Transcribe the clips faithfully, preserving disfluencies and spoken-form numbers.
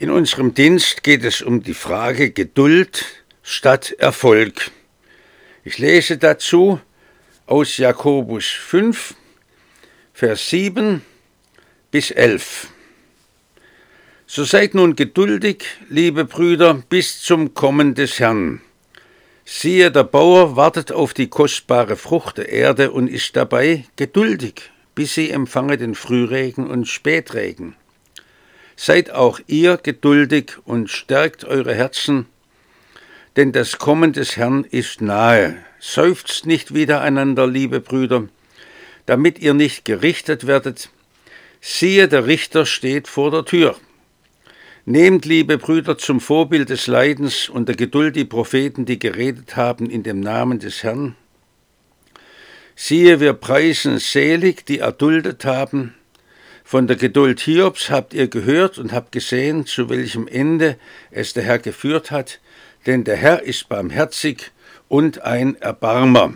In unserem Dienst geht es um die Frage Geduld statt Erfolg. Ich lese dazu aus Jakobus fünf, Vers sieben bis elf. So seid nun geduldig, liebe Brüder, bis zum Kommen des Herrn. Siehe, der Bauer wartet auf die kostbare Frucht der Erde und ist dabei geduldig, bis sie empfange den Frühregen und Spätregen. Seid auch ihr geduldig und stärkt eure Herzen, denn das Kommen des Herrn ist nahe. Seufzt nicht widereinander, liebe Brüder, damit ihr nicht gerichtet werdet. Siehe, der Richter steht vor der Tür. Nehmt, liebe Brüder, zum Vorbild des Leidens und der Geduld die Propheten, die geredet haben in dem Namen des Herrn. Siehe, wir preisen selig, die erduldet haben. Von der Geduld Hiobs habt ihr gehört und habt gesehen, zu welchem Ende es der Herr geführt hat, denn der Herr ist barmherzig und ein Erbarmer.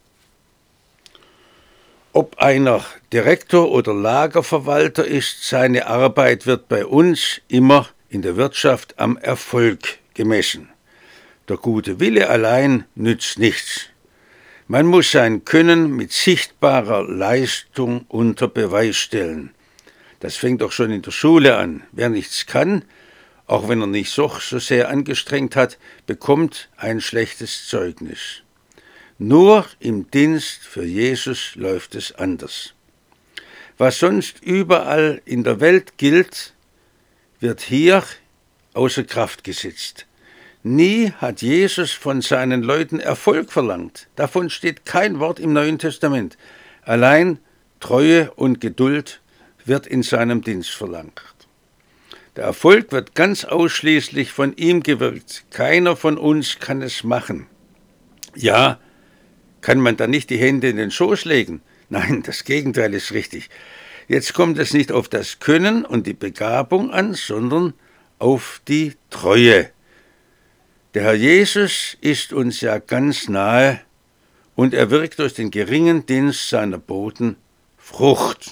Ob einer Direktor oder Lagerverwalter ist, seine Arbeit wird bei uns immer in der Wirtschaft am Erfolg gemessen. Der gute Wille allein nützt nichts. Man muss sein Können mit sichtbarer Leistung unter Beweis stellen. Das fängt doch schon in der Schule an. Wer nichts kann, auch wenn er nicht so, so sehr angestrengt hat, bekommt ein schlechtes Zeugnis. Nur im Dienst für Jesus läuft es anders. Was sonst überall in der Welt gilt, wird hier außer Kraft gesetzt. Nie hat Jesus von seinen Leuten Erfolg verlangt. Davon steht kein Wort im Neuen Testament. Allein Treue und Geduld wird in seinem Dienst verlangt. Der Erfolg wird ganz ausschließlich von ihm gewirkt. Keiner von uns kann es machen. Ja, kann man dann nicht die Hände in den Schoß legen? Nein, das Gegenteil ist richtig. Jetzt kommt es nicht auf das Können und die Begabung an, sondern auf die Treue. Der Herr Jesus ist uns ja ganz nahe und er wirkt durch den geringen Dienst seiner Boten Frucht.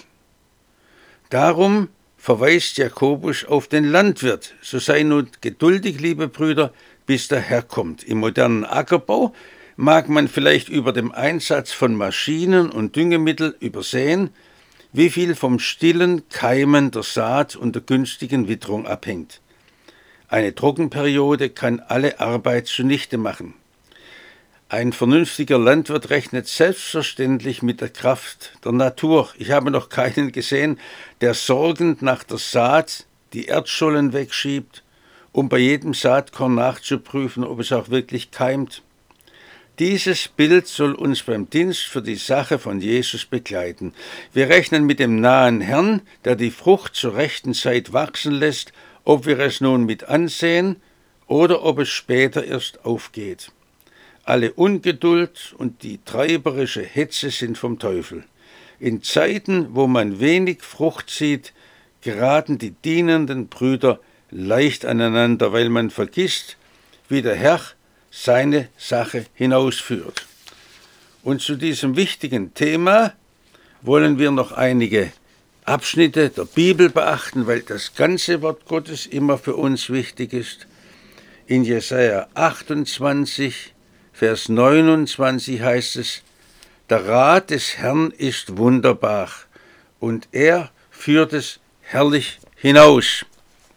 Darum verweist Jakobus auf den Landwirt. So sei nun geduldig, liebe Brüder, bis der Herr kommt. Im modernen Ackerbau mag man vielleicht über dem Einsatz von Maschinen und Düngemittel übersehen, wie viel vom stillen Keimen der Saat und der günstigen Witterung abhängt. Eine Trockenperiode kann alle Arbeit zunichte machen. Ein vernünftiger Landwirt rechnet selbstverständlich mit der Kraft der Natur. Ich habe noch keinen gesehen, der sorgend nach der Saat die Erdschollen wegschiebt, um bei jedem Saatkorn nachzuprüfen, ob es auch wirklich keimt. Dieses Bild soll uns beim Dienst für die Sache von Jesus begleiten. Wir rechnen mit dem nahen Herrn, der die Frucht zur rechten Zeit wachsen lässt, ob wir es nun mit ansehen oder ob es später erst aufgeht. Alle Ungeduld und die treiberische Hetze sind vom Teufel. In Zeiten, wo man wenig Frucht sieht, geraten die dienenden Brüder leicht aneinander, weil man vergisst, wie der Herr seine Sache hinausführt. Und zu diesem wichtigen Thema wollen wir noch einige Abschnitte der Bibel beachten, weil das ganze Wort Gottes immer für uns wichtig ist. In Jesaja achtundzwanzig, Vers neunundzwanzig heißt es, der Rat des Herrn ist wunderbar und er führt es herrlich hinaus.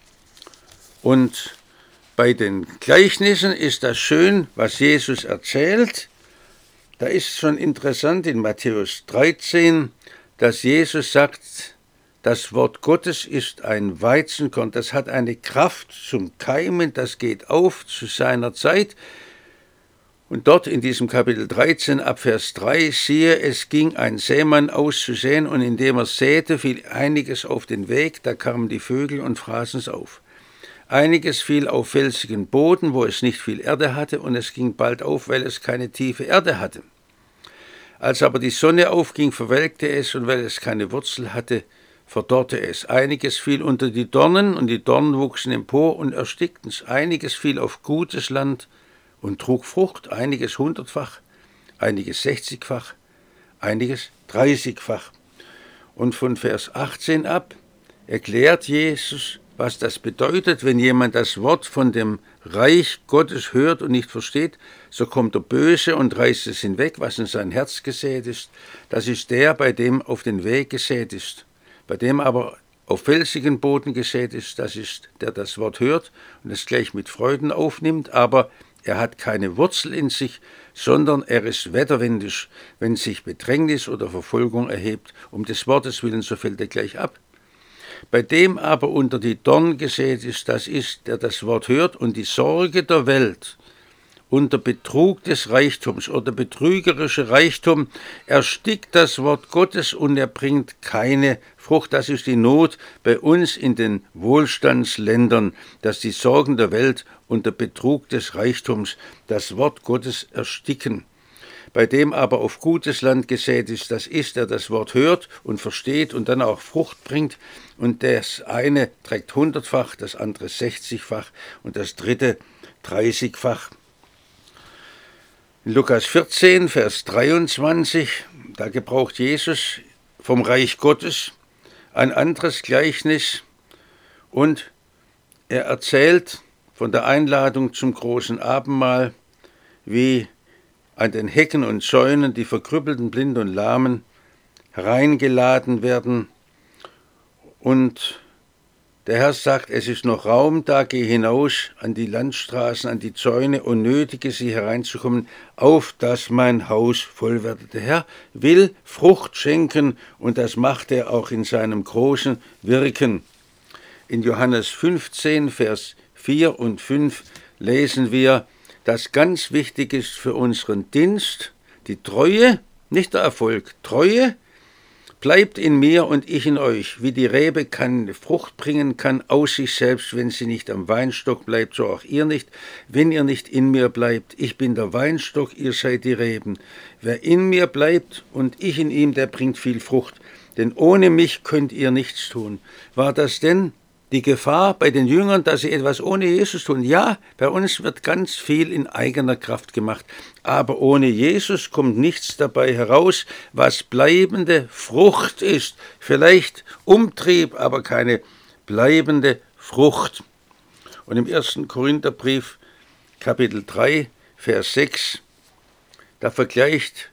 Und bei den Gleichnissen ist das schön, was Jesus erzählt. Da ist schon interessant in Matthäus dreizehn, dass Jesus sagt, das Wort Gottes ist ein Weizenkorn, das hat eine Kraft zum Keimen, das geht auf zu seiner Zeit. Und dort in diesem Kapitel dreizehn ab Vers drei, siehe, es ging ein Sämann auszusehen und indem er säte, fiel einiges auf den Weg, da kamen die Vögel und fraßen es auf. Einiges fiel auf felsigen Boden, wo es nicht viel Erde hatte, und es ging bald auf, weil es keine tiefe Erde hatte. Als aber die Sonne aufging, verwelkte es, und weil es keine Wurzel hatte, verdorrte es. Einiges fiel unter die Dornen, und die Dornen wuchsen empor und erstickten es. Einiges fiel auf gutes Land und trug Frucht, einiges hundertfach, einiges sechzigfach, einiges dreißigfach. Und von Vers achtzehn ab erklärt Jesus was das bedeutet, wenn jemand das Wort von dem Reich Gottes hört und nicht versteht, so kommt der Böse und reißt es hinweg, was in sein Herz gesät ist. Das ist der, bei dem auf den Weg gesät ist. Bei dem aber auf felsigen Boden gesät ist, das ist, der das Wort hört und es gleich mit Freuden aufnimmt, aber er hat keine Wurzel in sich, sondern er ist wetterwendisch. Wenn sich Bedrängnis oder Verfolgung erhebt, um des Wortes willen, so fällt er gleich ab. Bei dem aber unter die Dornen gesät ist, das ist, der das Wort hört und die Sorge der Welt unter Betrug des Reichtums oder betrügerische Reichtum erstickt das Wort Gottes und er bringt keine Frucht. Das ist die Not bei uns in den Wohlstandsländern, dass die Sorgen der Welt unter Betrug des Reichtums das Wort Gottes ersticken. Bei dem aber auf gutes Land gesät ist, das ist, der das Wort hört und versteht und dann auch Frucht bringt. Und das eine trägt hundertfach, das andere sechzigfach und das dritte dreißigfach. In Lukas vierzehn, Vers dreiundzwanzig, da gebraucht Jesus vom Reich Gottes ein anderes Gleichnis und er erzählt von der Einladung zum großen Abendmahl, wie an den Hecken und Zäunen die verkrüppelten, Blinden und Lahmen hereingeladen werden. Und der Herr sagt, es ist noch Raum, da geh hinaus an die Landstraßen, an die Zäune und nötige sie hereinzukommen, auf dass mein Haus voll werde. Der Herr will Frucht schenken und das macht er auch in seinem großen Wirken. In Johannes fünfzehn, Vers vier und fünf lesen wir, dass ganz wichtig ist für unseren Dienst, die Treue, nicht der Erfolg, Treue, bleibt in mir und ich in euch, wie die Rebe keine Frucht bringen kann aus sich selbst, wenn sie nicht am Weinstock bleibt, so auch ihr nicht, wenn ihr nicht in mir bleibt. Ich bin der Weinstock, ihr seid die Reben. Wer in mir bleibt und ich in ihm, der bringt viel Frucht, denn ohne mich könnt ihr nichts tun. War das denn die Gefahr bei den Jüngern, dass sie etwas ohne Jesus tun? Ja, bei uns wird ganz viel in eigener Kraft gemacht. Aber ohne Jesus kommt nichts dabei heraus, was bleibende Frucht ist. Vielleicht Umtrieb, aber keine bleibende Frucht. Und im ersten Korintherbrief, Kapitel drei, Vers sechs, da vergleicht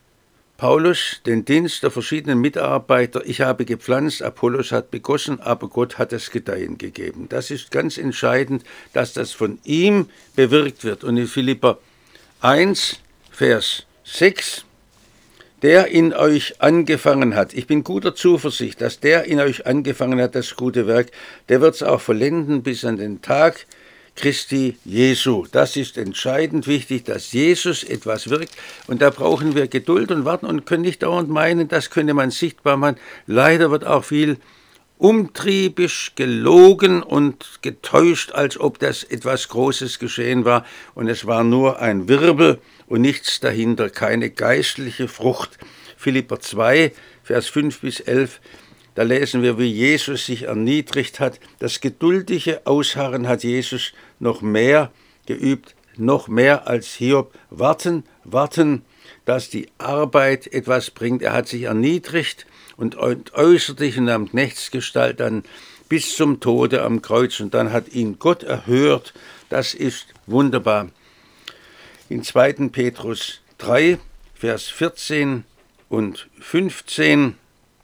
Paulus den Dienst der verschiedenen Mitarbeiter. Ich habe gepflanzt, Apollos hat begossen, aber Gott hat das Gedeihen gegeben. Das ist ganz entscheidend, dass das von ihm bewirkt wird. Und in Philipper eins, Vers sechs, der in euch angefangen hat, ich bin guter Zuversicht, dass der in euch angefangen hat, das gute Werk, der wird es auch vollenden bis an den Tag Christi Jesu. Das ist entscheidend wichtig, dass Jesus etwas wirkt und da brauchen wir Geduld und warten und können nicht dauernd meinen, das könnte man sichtbar machen. Leider wird auch viel umtriebisch gelogen und getäuscht, als ob das etwas Großes geschehen war und es war nur ein Wirbel und nichts dahinter, keine geistliche Frucht. Philipper zwei, Vers fünf bis elf, da lesen wir, wie Jesus sich erniedrigt hat. Das geduldige Ausharren hat Jesus noch mehr geübt, noch mehr als Hiob. Warten, warten, dass die Arbeit etwas bringt. Er hat sich erniedrigt und äußerte sich in einer Knechtsgestalt dann bis zum Tode am Kreuz. Und dann hat ihn Gott erhört. Das ist wunderbar. In zweiten Petrus drei, Vers vierzehn und fünfzehn,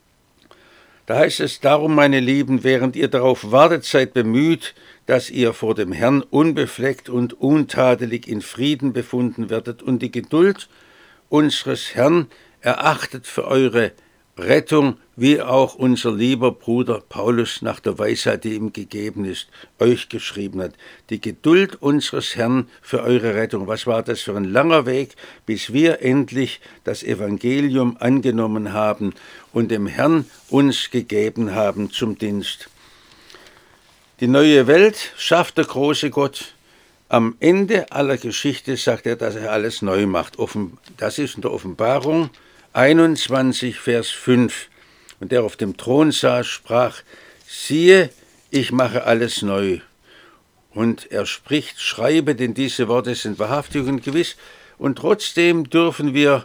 da heißt es, darum, meine Lieben, während ihr darauf wartet, seid bemüht, dass ihr vor dem Herrn unbefleckt und untadelig in Frieden befunden werdet und die Geduld unseres Herrn erachtet für eure Rettung, wie auch unser lieber Bruder Paulus nach der Weisheit, die ihm gegeben ist, euch geschrieben hat. Die Geduld unseres Herrn für eure Rettung. Was war das für ein langer Weg, bis wir endlich das Evangelium angenommen haben und dem Herrn uns gegeben haben zum Dienst. Die neue Welt schafft der große Gott. Am Ende aller Geschichte sagt er, dass er alles neu macht. Das ist in der Offenbarung einundzwanzig, Vers fünf. Und der auf dem Thron saß, sprach, siehe, ich mache alles neu. Und er spricht, schreibe, denn diese Worte sind wahrhaftig und gewiss. Und trotzdem dürfen wir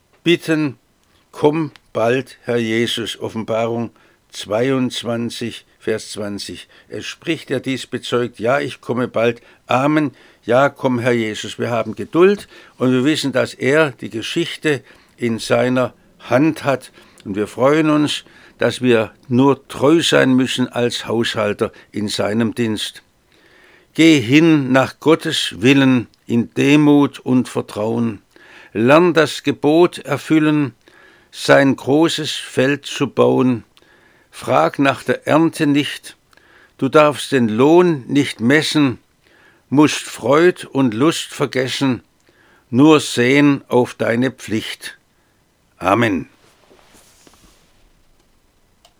bitten, komm bald, Herr Jesus. Offenbarung zweiundzwanzig, Vers zwanzig. Es spricht, der dies bezeugt, ja, ich komme bald. Amen. Ja, komm, Herr Jesus. Wir haben Geduld und wir wissen, dass er die Geschichte in seiner Hand hat. Und wir freuen uns, dass wir nur treu sein müssen als Haushalter in seinem Dienst. Geh hin nach Gottes Willen in Demut und Vertrauen. Lern das Gebot erfüllen, sein großes Feld zu bauen. Frag nach der Ernte nicht, du darfst den Lohn nicht messen, musst Freud und Lust vergessen, nur sehen auf deine Pflicht. Amen.